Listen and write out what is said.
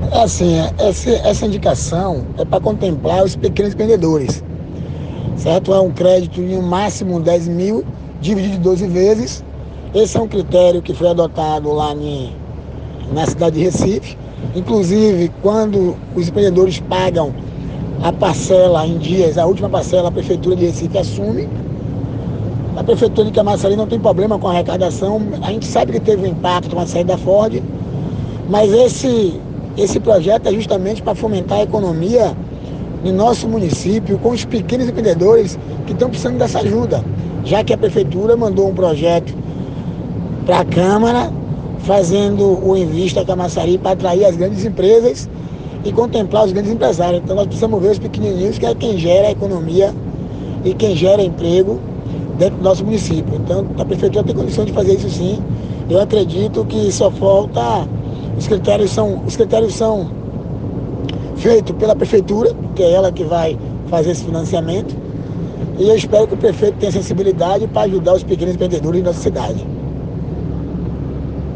É assim, essa indicação é para contemplar os pequenos empreendedores, certo? É um crédito em um máximo 10 mil, dividido em 12 vezes. Esse é um critério que foi adotado na cidade de Recife. Inclusive, quando os empreendedores pagam a parcela em dias, a última parcela, a Prefeitura de Recife assume. A Prefeitura de Camaçari não tem problema com a arrecadação. A gente sabe que teve um impacto com a saída da Ford, mas esse projeto é justamente para fomentar a economia no nosso município com os pequenos empreendedores que estão precisando dessa ajuda, já que a Prefeitura mandou um projeto para a Câmara fazendo o Invista Camaçari para atrair as grandes empresas e contemplar os grandes empresários. Então nós precisamos ver os pequenininhos, que é quem gera a economia e quem gera emprego dentro do nosso município. Então a Prefeitura tem condição de fazer isso sim. Eu acredito que só falta, os critérios são feitos pela Prefeitura, que é ela que vai fazer esse financiamento, e eu espero que o prefeito tenha sensibilidade para ajudar os pequenos empreendedores da nossa cidade.